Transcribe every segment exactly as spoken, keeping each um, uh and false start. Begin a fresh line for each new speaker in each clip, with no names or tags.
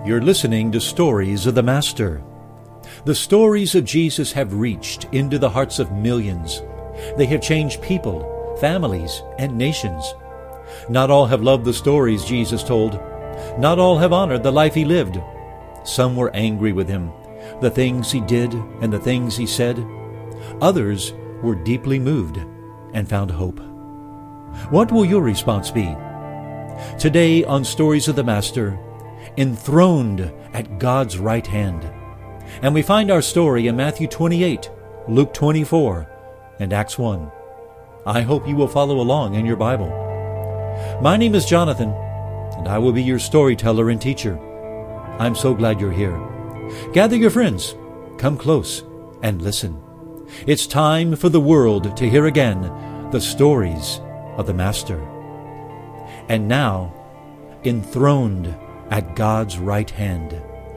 You're listening to Stories of the Master. The stories of Jesus have reached into the hearts of millions. They have changed people, families, and nations. Not all have loved the stories Jesus told. Not all have honored the life he lived. Some were angry with him, the things he did and the things he said. Others were deeply moved and found hope. What will your response be? Today on Stories of the Master, enthroned at God's right hand. And we find our story in Matthew twenty-eight, Luke twenty-four, and Acts one. I hope you will follow along in your Bible. My name is Jonathan, and I will be your storyteller and teacher. I'm so glad you're here. Gather your friends, come close, and listen. It's time for the world to hear again the stories of the Master. And now, enthroned at God's right hand.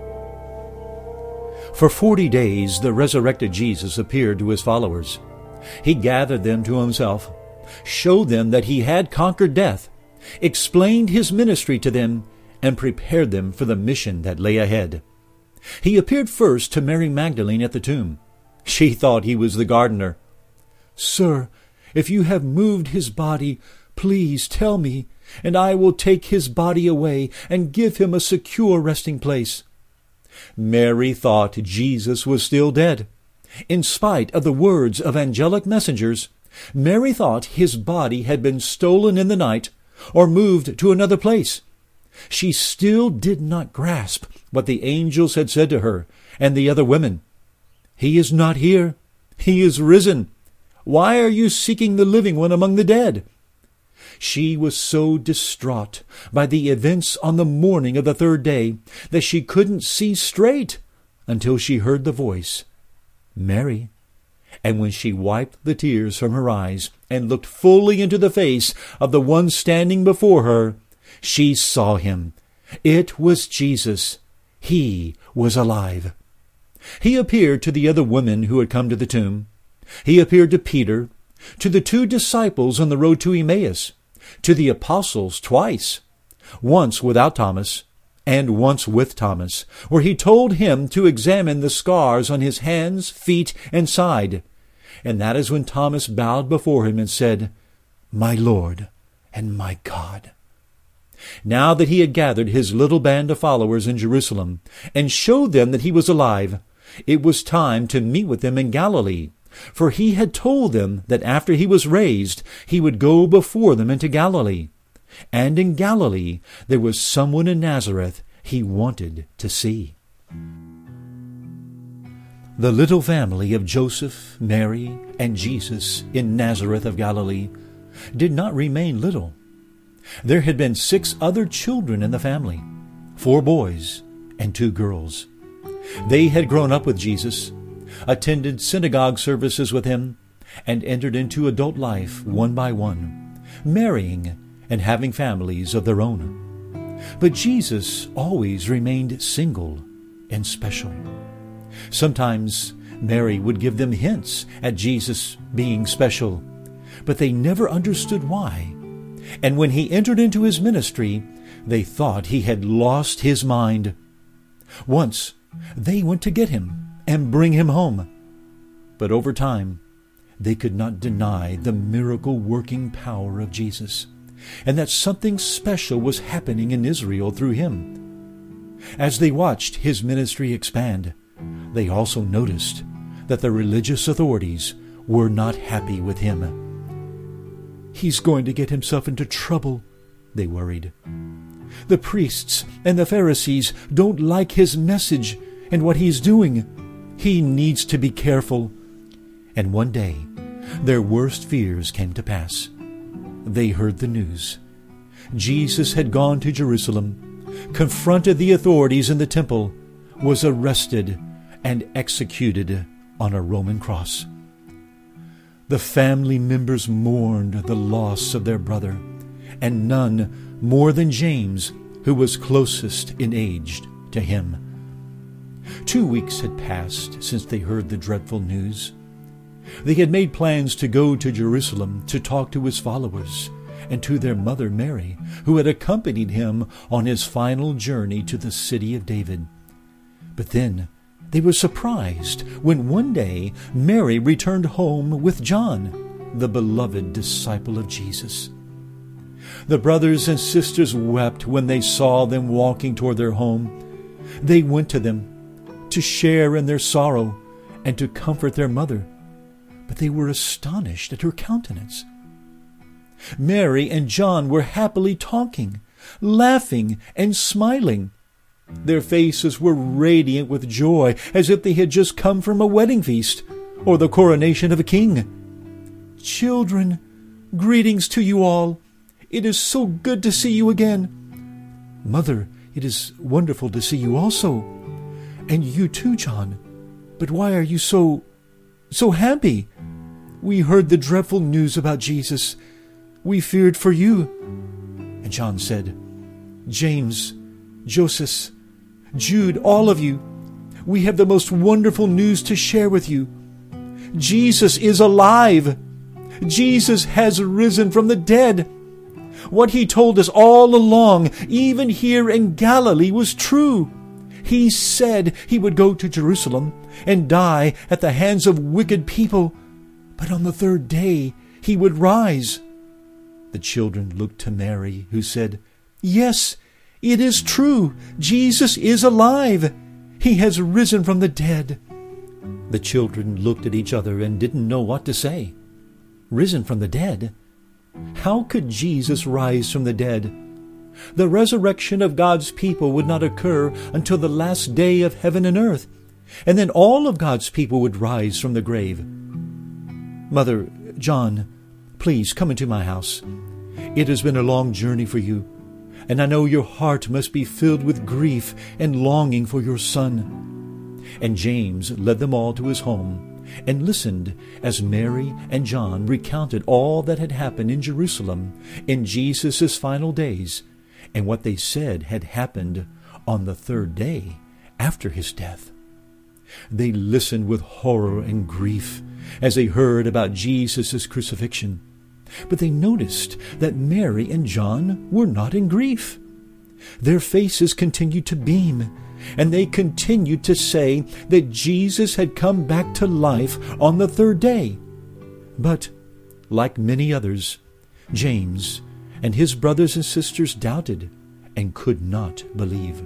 For forty days the resurrected Jesus appeared to his followers. He gathered them to himself, showed them that he had conquered death, explained his ministry to them, and prepared them for the mission that lay ahead. He appeared first to Mary Magdalene at the tomb. She thought he was the gardener. "Sir, if you have moved his body, please tell me, and I will take his body away and give him a secure resting place." Mary thought Jesus was still dead. In spite of the words of angelic messengers, Mary thought his body had been stolen in the night or moved to another place. She still did not grasp what the angels had said to her and the other women. "He is not here. He is risen. Why are you seeking the living one among the dead?" She was so distraught by the events on the morning of the third day that she couldn't see straight until she heard the voice, "Mary." And when she wiped the tears from her eyes and looked fully into the face of the one standing before her, she saw him. It was Jesus. He was alive. He appeared to the other women who had come to the tomb. He appeared to Peter, to the two disciples on the road to Emmaus, to the apostles twice, once without Thomas and once with Thomas, where he told him to examine the scars on his hands, feet, and side. And that is when Thomas bowed before him and said, "My Lord and my God." Now that he had gathered his little band of followers in Jerusalem and showed them that he was alive, it was time to meet with them in Galilee, for he had told them that after he was raised, he would go before them into Galilee. And in Galilee there was someone in Nazareth he wanted to see. The little family of Joseph, Mary, and Jesus in Nazareth of Galilee did not remain little. There had been six other children in the family, four boys and two girls. They had grown up with Jesus, attended synagogue services with him, and entered into adult life one by one, marrying and having families of their own. But Jesus always remained single and special. Sometimes Mary would give them hints at Jesus being special, but they never understood why. And when he entered into his ministry, they thought he had lost his mind. Once they went to get him and bring him home. But over time, they could not deny the miracle-working power of Jesus, and that something special was happening in Israel through him. As they watched his ministry expand, they also noticed that the religious authorities were not happy with him. "He's going to get himself into trouble," they worried. "The priests and the Pharisees don't like his message and what he's doing. He needs to be careful." And one day, their worst fears came to pass. They heard the news. Jesus had gone to Jerusalem, confronted the authorities in the temple, was arrested, and executed on a Roman cross. The family members mourned the loss of their brother, and none more than James, who was closest in age to him. Two weeks had passed since they heard the dreadful news. They had made plans to go to Jerusalem to talk to his followers and to their mother Mary, who had accompanied him on his final journey to the city of David. But then they were surprised when one day Mary returned home with John, the beloved disciple of Jesus. The brothers and sisters wept when they saw them walking toward their home. They went to them to share in their sorrow and to comfort their mother, but they were astonished at her countenance. Mary and John were happily talking, laughing, and smiling. Their faces were radiant with joy, as if they had just come from a wedding feast or the coronation of a king. "Children, greetings to you all. It is so good to see you again." "Mother, it is wonderful to see you also. And you too, John. But why are you so, so happy?" "We heard the dreadful news about Jesus. We feared for you." And John said, "James, Joseph, Jude, all of you, we have the most wonderful news to share with you. Jesus is alive. Jesus has risen from the dead. What he told us all along, even here in Galilee, was true. He said he would go to Jerusalem and die at the hands of wicked people, but on the third day he would rise." The children looked to Mary, who said, "Yes, it is true. Jesus is alive. He has risen from the dead." The children looked at each other and didn't know what to say. Risen from the dead? How could Jesus rise from the dead? The resurrection of God's people would not occur until the last day of heaven and earth, and then all of God's people would rise from the grave. "Mother, John, please come into my house. It has been a long journey for you, and I know your heart must be filled with grief and longing for your son." And James led them all to his home and listened as Mary and John recounted all that had happened in Jerusalem in Jesus' final days, and what they said had happened on the third day after his death. They listened with horror and grief as they heard about Jesus' crucifixion, but they noticed that Mary and John were not in grief. Their faces continued to beam, and they continued to say that Jesus had come back to life on the third day. But, like many others, James and his brothers and sisters doubted and could not believe.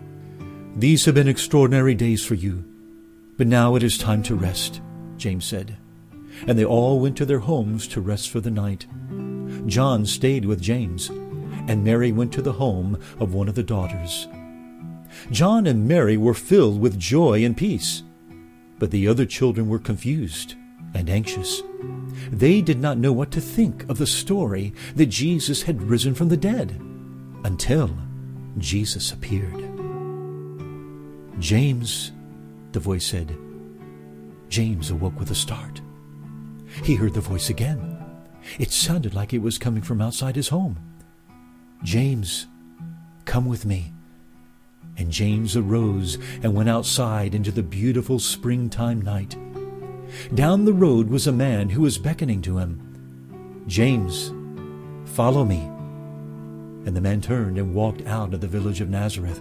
"These have been extraordinary days for you, but now it is time to rest," James said. And they all went to their homes to rest for the night. John stayed with James, and Mary went to the home of one of the daughters. John and Mary were filled with joy and peace, but the other children were confused and anxious. They did not know what to think of the story that Jesus had risen from the dead, until Jesus appeared. "James," the voice said. James awoke with a start. He heard the voice again. It sounded like it was coming from outside his home. "James, come with me." And James arose and went outside into the beautiful springtime night. Down the road was a man who was beckoning to him. "James, follow me." And the man turned and walked out of the village of Nazareth.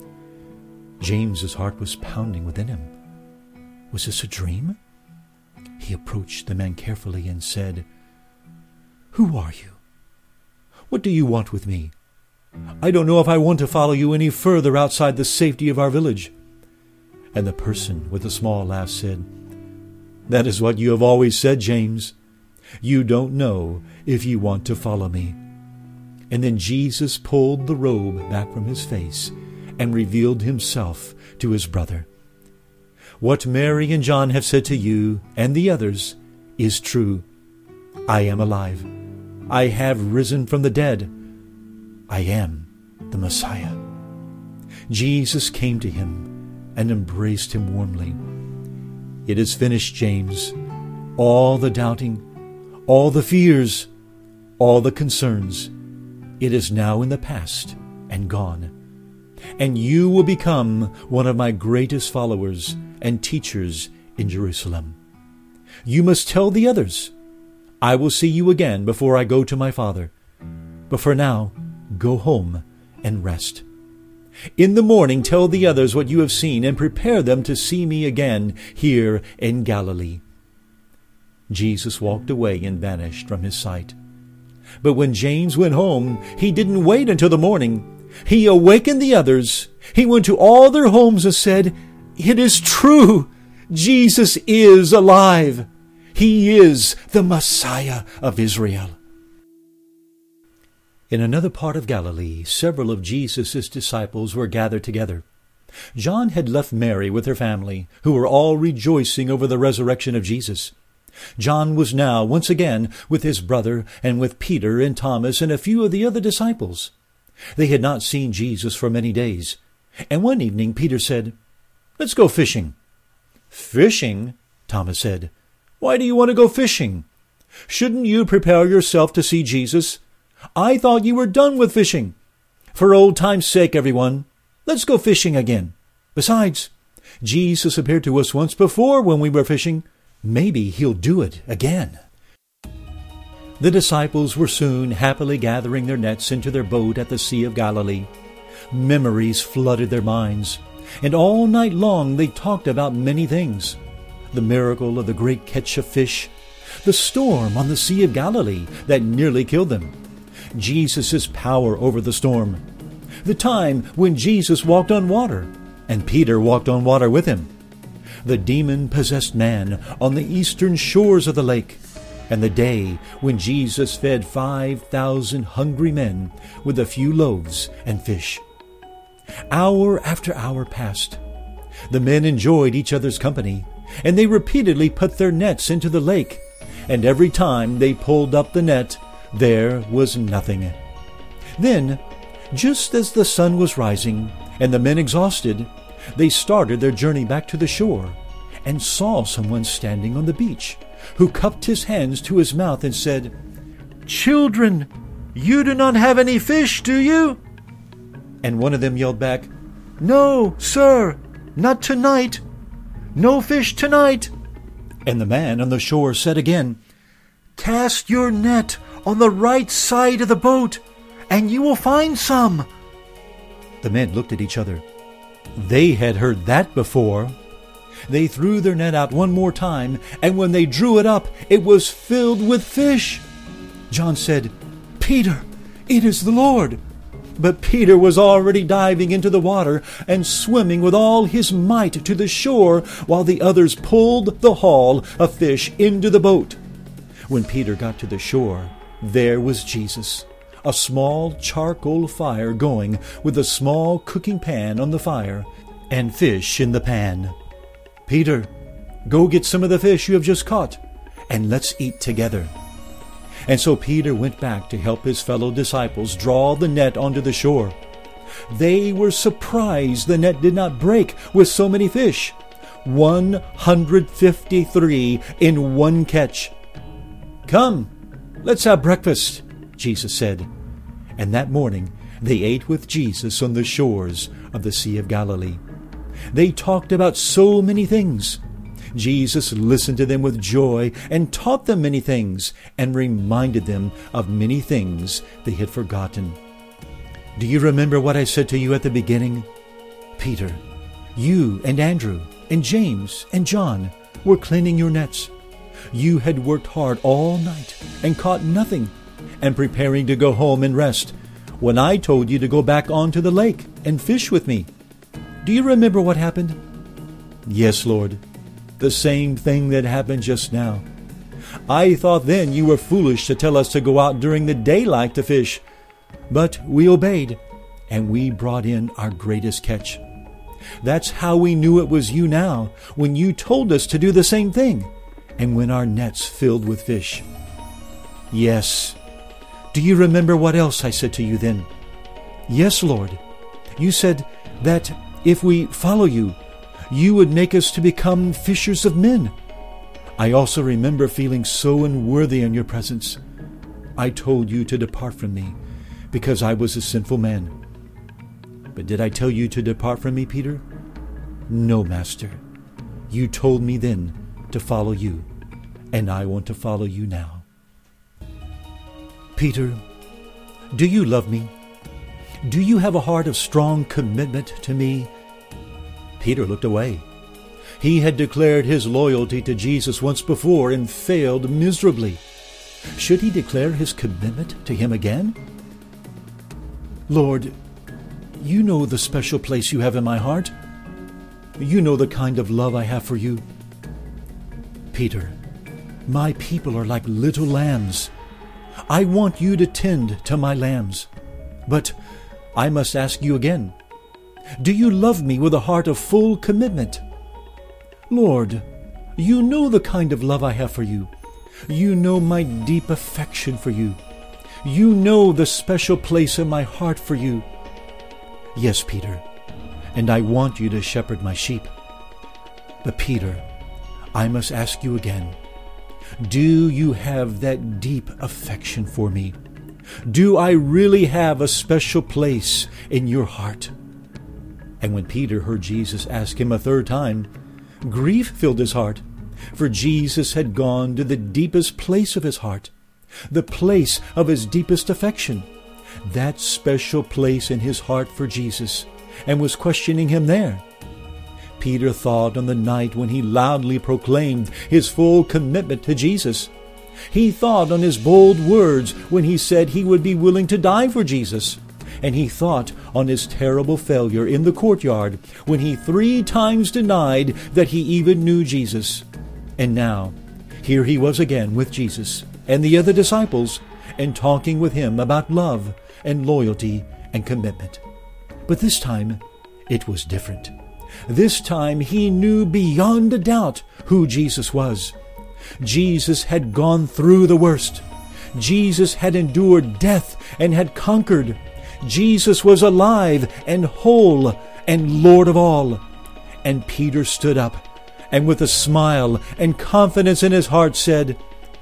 James's heart was pounding within him. Was this a dream? He approached the man carefully and said, "Who are you? What do you want with me? I don't know if I want to follow you any further outside the safety of our village." And the person with a small laugh said, "That is what you have always said, James. You don't know if you want to follow me." And then Jesus pulled the robe back from his face and revealed himself to his brother. "What Mary and John have said to you and the others is true. I am alive. I have risen from the dead. I am the Messiah." Jesus came to him and embraced him warmly. "It is finished, James. All the doubting, all the fears, all the concerns, it is now in the past and gone. And you will become one of my greatest followers and teachers in Jerusalem. You must tell the others, I will see you again before I go to my Father. But for now, go home and rest. In the morning tell the others what you have seen, and prepare them to see me again here in Galilee." Jesus walked away and vanished from his sight. But when James went home, he didn't wait until the morning. He awakened the others. He went to all their homes and said, "It is true. Jesus is alive. He is the Messiah of Israel." In another part of Galilee, several of Jesus' disciples were gathered together. John had left Mary with her family, who were all rejoicing over the resurrection of Jesus. John was now once again with his brother and with Peter and Thomas and a few of the other disciples. They had not seen Jesus for many days, and one evening Peter said, "Let's go fishing." "Fishing?" Thomas said. "Why do you want to go fishing? Shouldn't you prepare yourself to see Jesus? I thought you were done with fishing. For old time's sake, everyone, let's go fishing again. Besides, Jesus appeared to us once before when we were fishing. Maybe he'll do it again." The disciples were soon happily gathering their nets into their boat at the Sea of Galilee. Memories flooded their minds, and all night long they talked about many things. The miracle of the great catch of fish, the storm on the Sea of Galilee that nearly killed them, Jesus' power over the storm, the time when Jesus walked on water, and Peter walked on water with him, the demon-possessed man on the eastern shores of the lake, and the day when Jesus fed five thousand hungry men with a few loaves and fish. Hour after hour passed. The men enjoyed each other's company, and they repeatedly put their nets into the lake, and every time they pulled up the net, there was nothing. Then, just as the sun was rising, and the men exhausted, they started their journey back to the shore, and saw someone standing on the beach, who cupped his hands to his mouth and said, "Children, you do not have any fish, do you?" And one of them yelled back, "No, sir, not tonight. No fish tonight." And the man on the shore said again, "Cast your net on the right side of the boat, and you will find some." The men looked at each other. They had heard that before. They threw their net out one more time, and when they drew it up, it was filled with fish. John said, "Peter, it is the Lord." But Peter was already diving into the water and swimming with all his might to the shore, while the others pulled the haul of fish into the boat. When Peter got to the shore, there was Jesus, a small charcoal fire going with a small cooking pan on the fire and fish in the pan. "Peter, go get some of the fish you have just caught, and let's eat together." And so Peter went back to help his fellow disciples draw the net onto the shore. They were surprised the net did not break with so many fish, one hundred fifty-three in one catch. "Come, let's have breakfast," Jesus said. And that morning they ate with Jesus on the shores of the Sea of Galilee. They talked about so many things. Jesus listened to them with joy and taught them many things and reminded them of many things they had forgotten. "Do you remember what I said to you at the beginning? Peter, you and Andrew and James and John were cleaning your nets. You had worked hard all night and caught nothing, and preparing to go home and rest, when I told you to go back onto the lake and fish with me. Do you remember what happened?" "Yes, Lord. The same thing that happened just now. I thought then you were foolish to tell us to go out during the daylight to fish. But we obeyed, and we brought in our greatest catch. That's how we knew it was you now, when you told us to do the same thing, and when our nets filled with fish." "Yes. Do you remember what else I said to you then?" "Yes, Lord. You said that if we follow you, you would make us to become fishers of men. I also remember feeling so unworthy in your presence. I told you to depart from me, because I was a sinful man. But did I tell you to depart from me, Peter? No, Master. You told me then to follow you, and I want to follow you now." "Peter, do you love me? Do you have a heart of strong commitment to me?" Peter looked away. He had declared his loyalty to Jesus once before and failed miserably. Should he declare his commitment to him again? "Lord, you know the special place you have in my heart. You know the kind of love I have for you. Peter, my people are like little lambs. I want you to tend to my lambs. But I must ask you again, do you love me with a heart of full commitment? Lord, you know the kind of love I have for you. You know my deep affection for you. You know the special place in my heart for you. Yes, Peter, and I want you to shepherd my sheep. But Peter, I must ask you again, do you have that deep affection for me? Do I really have a special place in your heart?" And when Peter heard Jesus ask him a third time, grief filled his heart, for Jesus had gone to the deepest place of his heart, the place of his deepest affection, that special place in his heart for Jesus, and was questioning him there. Peter thought on the night when he loudly proclaimed his full commitment to Jesus. He thought on his bold words when he said he would be willing to die for Jesus. And he thought on his terrible failure in the courtyard when he three times denied that he even knew Jesus. And now, here he was again with Jesus and the other disciples, and talking with him about love and loyalty and commitment. But this time, it was different. This time he knew beyond a doubt who Jesus was. Jesus had gone through the worst. Jesus had endured death and had conquered. Jesus was alive and whole and Lord of all. And Peter stood up and with a smile and confidence in his heart said,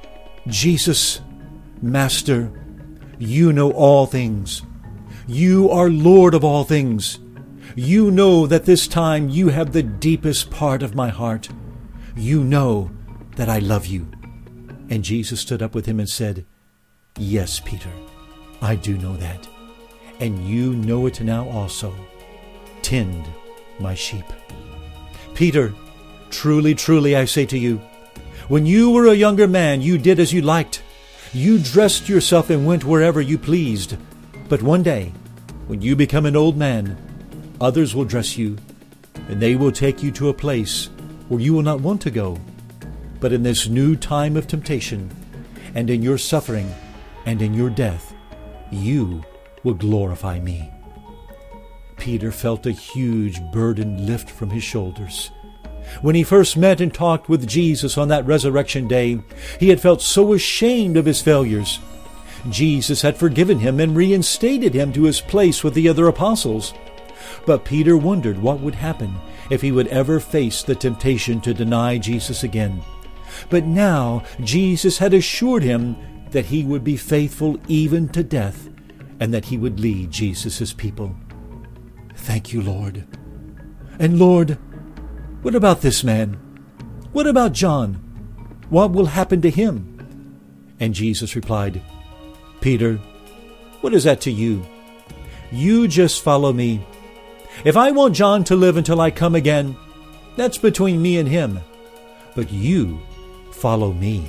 "Jesus, Master, you know all things. You are Lord of all things. You know that this time you have the deepest part of my heart. You know that I love you." And Jesus stood up with him and said, "Yes, Peter, I do know that. And you know it now also. Tend my sheep." Peter, truly, truly, I say to you, when you were a younger man, you did as you liked. You dressed yourself and went wherever you pleased. But one day, when you become an old man, others will dress you, and they will take you to a place where you will not want to go. But in this new time of temptation, and in your suffering, and in your death, you will glorify me. Peter felt a huge burden lift from his shoulders. When he first met and talked with Jesus on that resurrection day, he had felt so ashamed of his failures. Jesus had forgiven him and reinstated him to his place with the other apostles. But Peter wondered what would happen if he would ever face the temptation to deny Jesus again. But now Jesus had assured him that he would be faithful even to death, and that he would lead Jesus' people. Thank you, Lord. And Lord, what about this man? What about John? What will happen to him? And Jesus replied, Peter, what is that to you? You just follow me. If I want John to live until I come again, that's between me and him. But you follow me.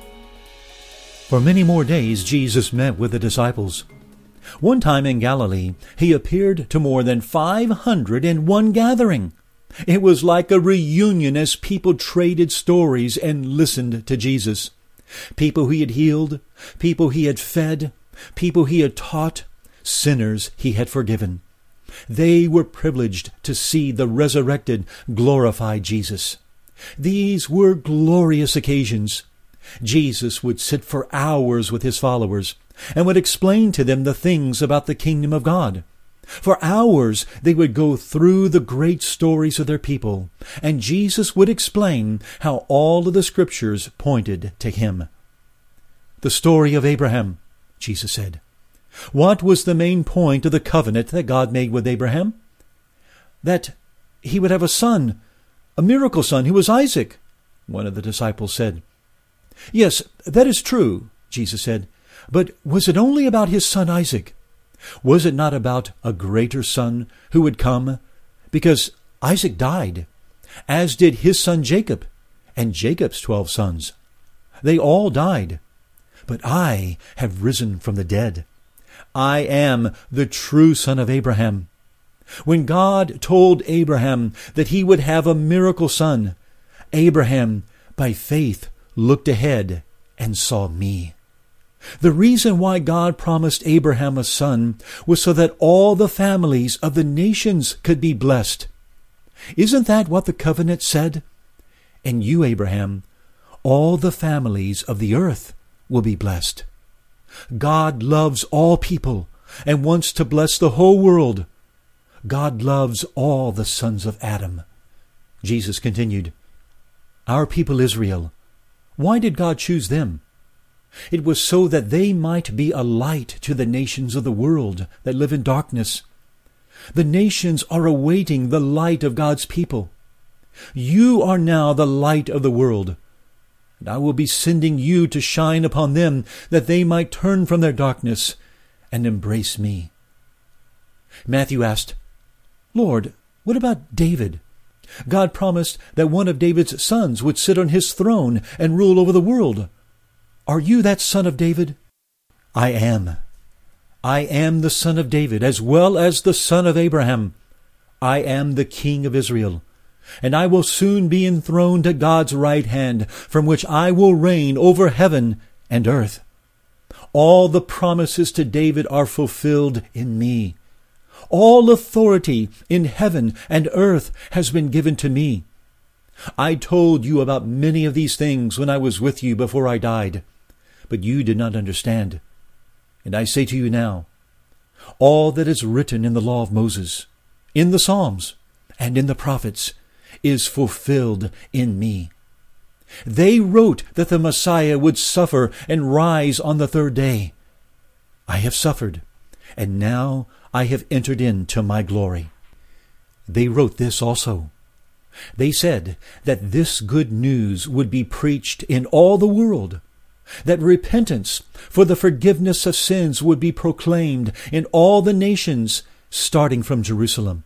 For many more days, Jesus met with the disciples. One time in Galilee, he appeared to more than five hundred in one gathering. It was like a reunion as people traded stories and listened to Jesus. People he had healed, people he had fed, people he had taught, sinners he had forgiven. They were privileged to see the resurrected, glorified Jesus. These were glorious occasions. Jesus would sit for hours with his followers and would explain to them the things about the kingdom of God. For hours they would go through the great stories of their people, and Jesus would explain how all of the scriptures pointed to him. The story of Abraham, Jesus said. What was the main point of the covenant that God made with Abraham? That he would have a son, a miracle son who was Isaac, one of the disciples said. Yes, that is true, Jesus said. But was it only about his son Isaac? Was it not about a greater son who would come? Because Isaac died, as did his son Jacob, and Jacob's twelve sons. They all died. But I have risen from the dead. I am the true son of Abraham. When God told Abraham that he would have a miracle son, Abraham, by faith, looked ahead and saw me. The reason why God promised Abraham a son was so that all the families of the nations could be blessed. Isn't that what the covenant said? And you, Abraham, all the families of the earth will be blessed. God loves all people and wants to bless the whole world. God loves all the sons of Adam. Jesus continued, Our people Israel, why did God choose them? It was so that they might be a light to the nations of the world that live in darkness. The nations are awaiting the light of God's people. You are now the light of the world, and I will be sending you to shine upon them, that they might turn from their darkness and embrace me. Matthew asked, Lord, what about David? God promised that one of David's sons would sit on his throne and rule over the world. Are you that son of David? I am. I am the son of David, as well as the son of Abraham. I am the king of Israel, and I will soon be enthroned at God's right hand, from which I will reign over heaven and earth. All the promises to David are fulfilled in me. All authority in heaven and earth has been given to me. I told you about many of these things when I was with you before I died, but you did not understand. And I say to you now, all that is written in the law of Moses, in the Psalms, and in the prophets, is fulfilled in me. They wrote that the Messiah would suffer and rise on the third day. I have suffered, and now I have entered into my glory. They wrote this also. They said that this good news would be preached in all the world, that repentance for the forgiveness of sins would be proclaimed in all the nations, starting from Jerusalem.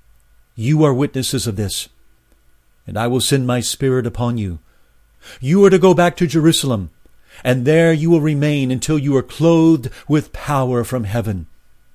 You are witnesses of this, and I will send my Spirit upon you. You are to go back to Jerusalem, and there you will remain until you are clothed with power from heaven.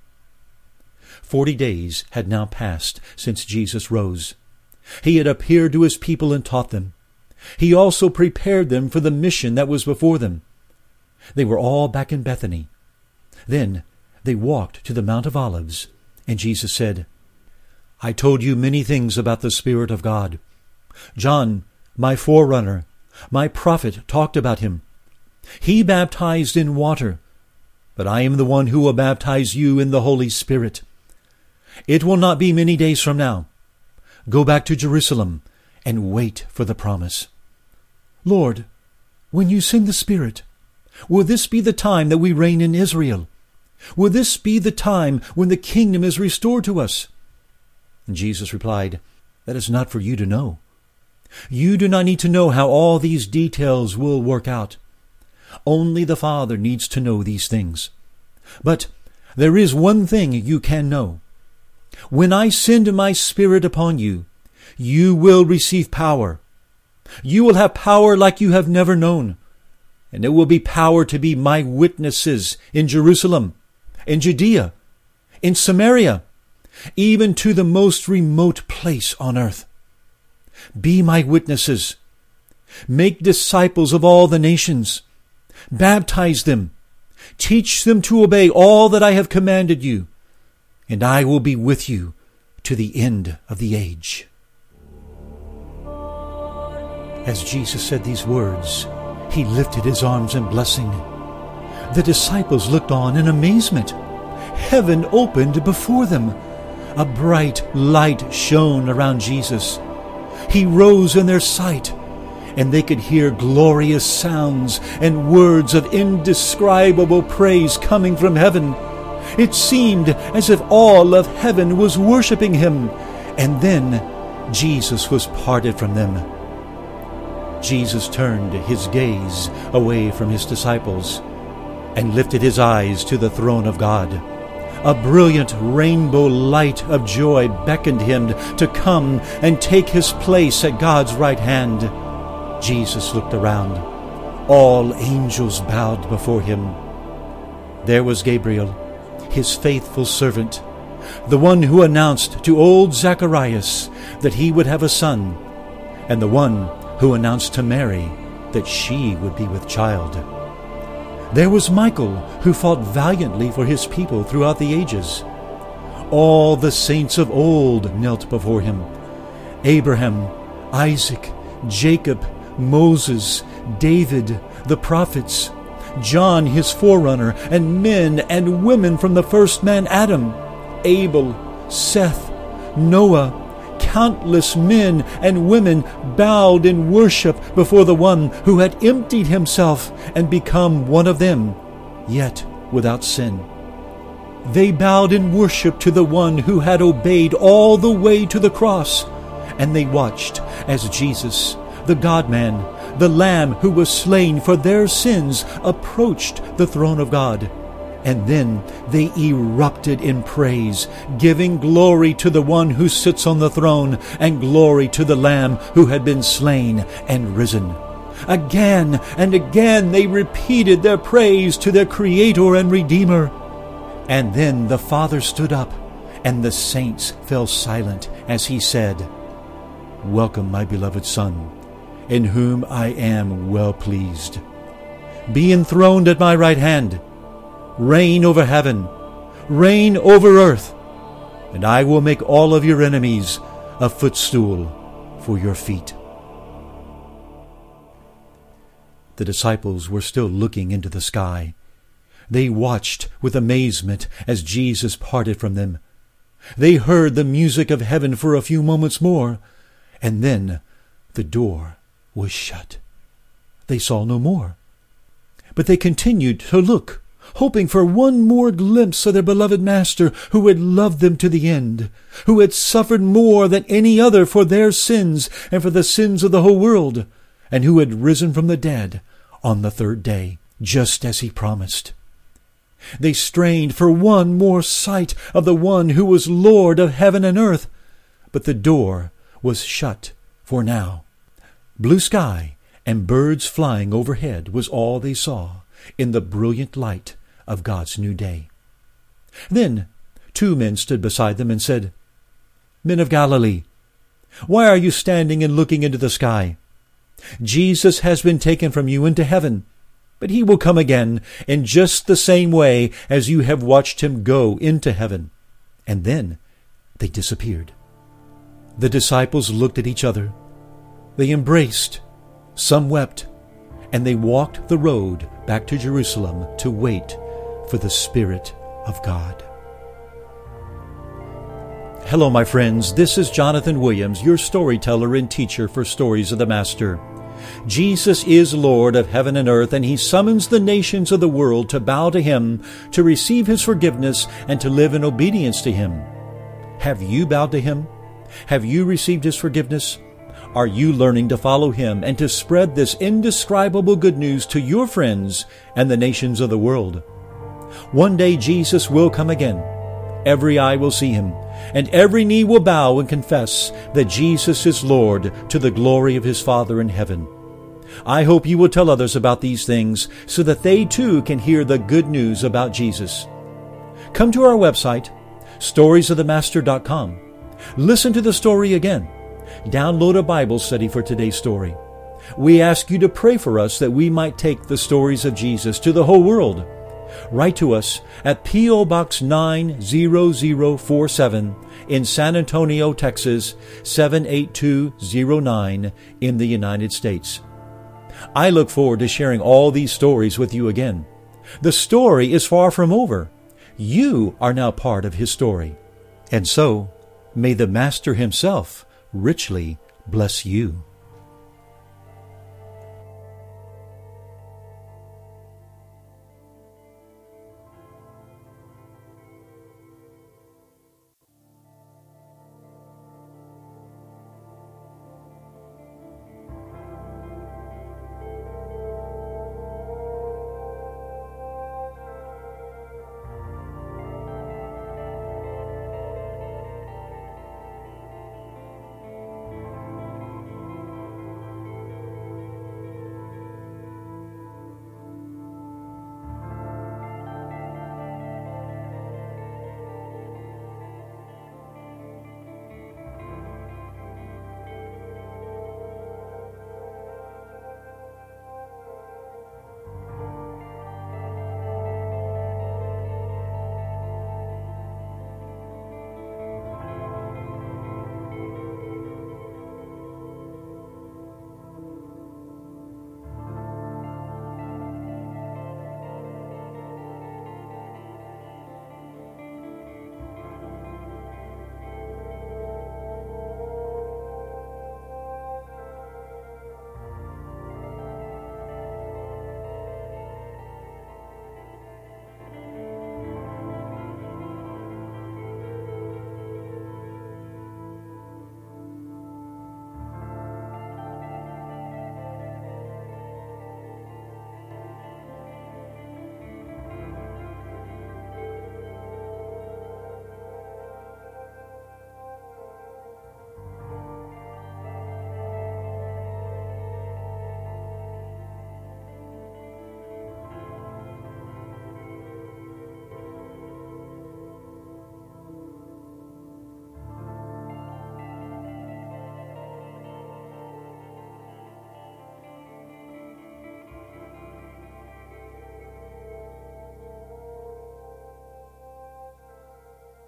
Forty days had now passed since Jesus rose. He had appeared to his people and taught them. He also prepared them for the mission that was before them. They were all back in Bethany. Then they walked to the Mount of Olives, and Jesus said, I told you many things about the Spirit of God. John, my forerunner, my prophet, talked about him. He baptized in water, but I am the one who will baptize you in the Holy Spirit. It will not be many days from now. Go back to Jerusalem and wait for the promise. Lord, when you send the Spirit, will this be the time that we reign in Israel? Will this be the time when the kingdom is restored to us? And Jesus replied, That is not for you to know. You do not need to know how all these details will work out. Only the Father needs to know these things. But there is one thing you can know. When I send my Spirit upon you, you will receive power. You will have power like you have never known. And it will be power to be my witnesses in Jerusalem, in Judea, in Samaria, even to the most remote place on earth. Be my witnesses. Make disciples of all the nations. Baptize them. Teach them to obey all that I have commanded you. And I will be with you to the end of the age. As Jesus said these words, he lifted his arms in blessing. The disciples looked on in amazement. Heaven opened before them. A bright light shone around Jesus. He rose in their sight, and they could hear glorious sounds and words of indescribable praise coming from heaven. It seemed as if all of heaven was worshiping him, and then Jesus was parted from them. Jesus turned his gaze away from his disciples and lifted his eyes to the throne of God. A brilliant rainbow light of joy beckoned him to come and take his place at God's right hand. Jesus looked around. All angels bowed before him. There was Gabriel, his faithful servant, the one who announced to old Zacharias that he would have a son, and the one who announced to Mary that she would be with child. There was Michael, who fought valiantly for his people throughout the ages. All the saints of old knelt before him. Abraham, Isaac, Jacob, Moses, David, the prophets, John his forerunner, and men and women from the first man Adam, Abel, Seth, Noah, countless men and women bowed in worship before the one who had emptied himself and become one of them, yet without sin. They bowed in worship to the one who had obeyed all the way to the cross, and they watched as Jesus, the God-man, the Lamb who was slain for their sins, approached the throne of God. And then they erupted in praise, giving glory to the one who sits on the throne and glory to the Lamb who had been slain and risen. Again and again they repeated their praise to their Creator and Redeemer. And then the Father stood up, and the saints fell silent as he said, "Welcome, my beloved Son, in whom I am well pleased. Be enthroned at my right hand. Reign over heaven, reign over earth, and I will make all of your enemies a footstool for your feet." The disciples were still looking into the sky. They watched with amazement as Jesus parted from them. They heard the music of heaven for a few moments more, and then the door was shut. They saw no more. But they continued to look, hoping for one more glimpse of their beloved Master, who had loved them to the end, who had suffered more than any other for their sins and for the sins of the whole world, and who had risen from the dead on the third day, just as he promised. They strained for one more sight of the one who was Lord of heaven and earth, but the door was shut for now. Blue sky and birds flying overhead was all they saw in the brilliant light of God's new day. Then two men stood beside them and said, "Men of Galilee, why are you standing and looking into the sky? Jesus has been taken from you into heaven, but he will come again in just the same way as you have watched him go into heaven." And then they disappeared. The disciples looked at each other. They embraced. Some wept, and they walked the road back to Jerusalem to wait for the Spirit of God. Hello, my friends. This is Jonathan Williams, your storyteller and teacher for Stories of the Master. Jesus is Lord of heaven and earth, and he summons the nations of the world to bow to him, to receive his forgiveness, and to live in obedience to him. Have you bowed to him? Have you received his forgiveness? Are you learning to follow him and to spread this indescribable good news to your friends and the nations of the world? One day Jesus will come again. Every eye will see him, and every knee will bow and confess that Jesus is Lord, to the glory of his Father in heaven. I hope you will tell others about these things so that they too can hear the good news about Jesus. Come to our website, stories of the master dot com. Listen to the story again. Download a Bible study for today's story. We ask you to pray for us that we might take the stories of Jesus to the whole world. Write to us at P O. Box nine zero zero four seven in San Antonio, Texas seven eight two zero nine in the United States. I look forward to sharing all these stories with you again. The story is far from over. You are now part of his story. And so, may the Master himself richly bless you.